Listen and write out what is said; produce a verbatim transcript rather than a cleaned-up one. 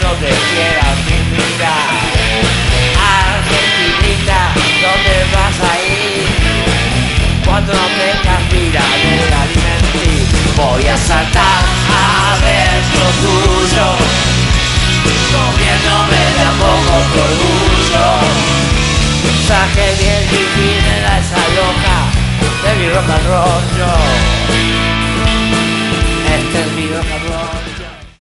donde quieras invitar. Argentinita, ¿dónde vas a ir? Cuando no tengas vida de alimentar, voy a saltar adentro tuyo, comiéndome de a poco tu orgullo. Saqué bien difícil a esa loca de mi rock and roll yo.